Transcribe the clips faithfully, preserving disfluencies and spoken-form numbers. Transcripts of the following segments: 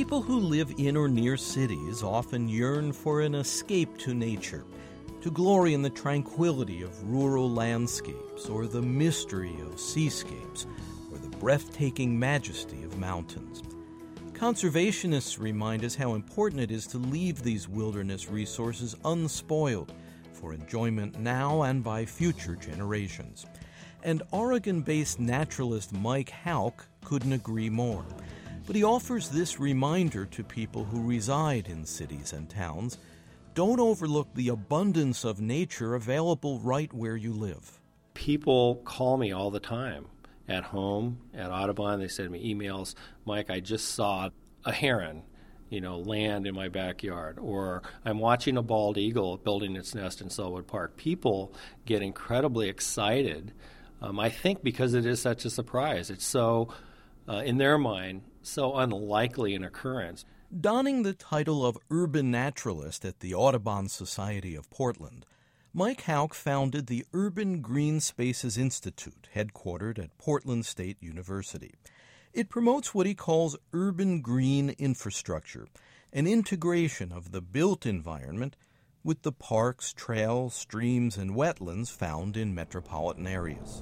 People who live in or near cities often yearn for an escape to nature, to glory in the tranquility of rural landscapes or the mystery of seascapes or the breathtaking majesty of mountains. Conservationists remind us how important it is to leave these wilderness resources unspoiled for enjoyment now and by future generations. And Oregon-based naturalist Mike Houck couldn't agree more. But he offers this reminder to people who reside in cities and towns: don't overlook the abundance of nature available right where you live. People call me all the time at home, at Audubon. They send me emails. Mike, I just saw a heron, you know, land in my backyard. Or I'm watching a bald eagle building its nest in Selwood Park. People get incredibly excited, um, I think because it is such a surprise. It's so, uh, in their mind, so unlikely an occurrence. Donning the title of urban naturalist at the Audubon Society of Portland, Mike Houck founded the Urban Green Spaces Institute, headquartered at Portland State University. It promotes what he calls urban green infrastructure, an integration of the built environment with the parks, trails, streams, and wetlands found in metropolitan areas.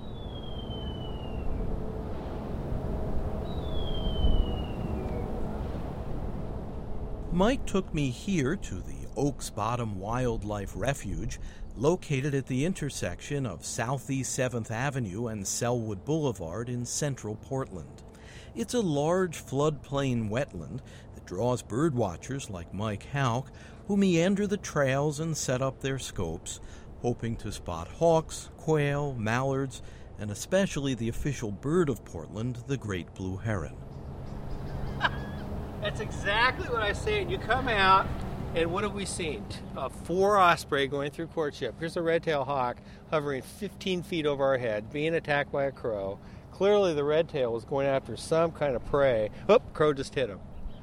Mike took me here to the Oaks Bottom Wildlife Refuge, located at the intersection of Southeast seventh Avenue and Selwood Boulevard in central Portland. It's a large floodplain wetland that draws birdwatchers like Mike Houck, who meander the trails and set up their scopes, hoping to spot hawks, quail, mallards, and especially the official bird of Portland, the great blue heron. That's exactly what I say. You come out, and what have we seen? Uh, four osprey going through courtship. Here's a red-tailed hawk hovering fifteen feet over our head, being attacked by a crow. Clearly the red-tail was going after some kind of prey. Oop, crow just hit him.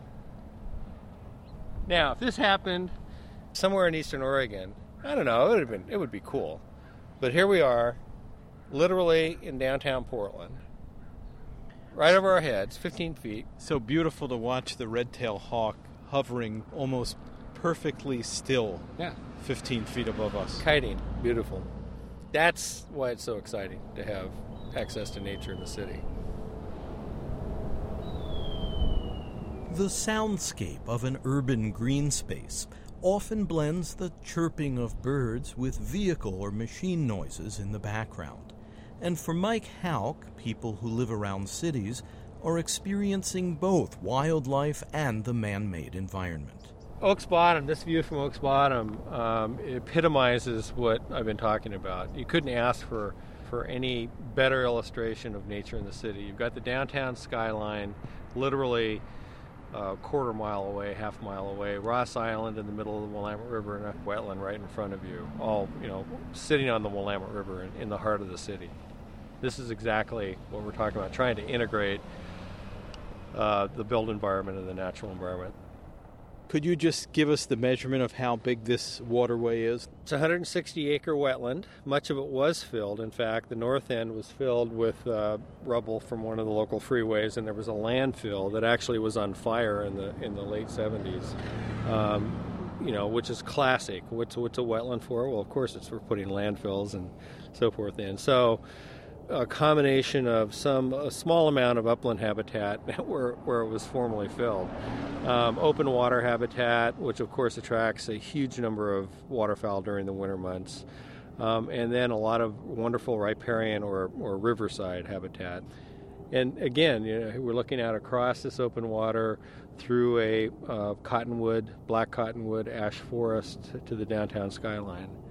Now, if this happened somewhere in eastern Oregon, I don't know, it would have been, it would be cool. But here we are, literally in downtown Portland. Right over our heads, fifteen feet. So beautiful to watch the red-tailed hawk hovering almost perfectly still. Yeah. fifteen feet above us. Kiting. Beautiful. That's why it's so exciting to have access to nature in the city. The soundscape of an urban green space often blends the chirping of birds with vehicle or machine noises in the background. And for Mike Houck, people who live around cities are experiencing both wildlife and the man-made environment. Oaks Bottom, this view from Oaks Bottom, um, epitomizes what I've been talking about. You couldn't ask for, for any better illustration of nature in the city. You've got the downtown skyline, literally a quarter mile away, half mile away. Ross Island in the middle of the Willamette River and a wetland right in front of you, all, you know, sitting on the Willamette River in, in the heart of the city. This is exactly what we're talking about, trying to integrate uh, the built environment and the natural environment. Could you just give us the measurement of how big this waterway is? It's a one hundred sixty acre wetland. Much of it was filled. In fact, the north end was filled with uh, rubble from one of the local freeways, and there was a landfill that actually was on fire in the in the late seventies. Um, you know, which is classic. What's what's a wetland for? Well, of course, it's for putting landfills and so forth in. So, a combination of some a small amount of upland habitat where where it was formerly filled, um, open water habitat, which of course attracts a huge number of waterfowl during the winter months, um, and then a lot of wonderful riparian or or riverside habitat. And again, you know, we're looking out across this open water through a uh, cottonwood, black cottonwood ash forest to the downtown skyline.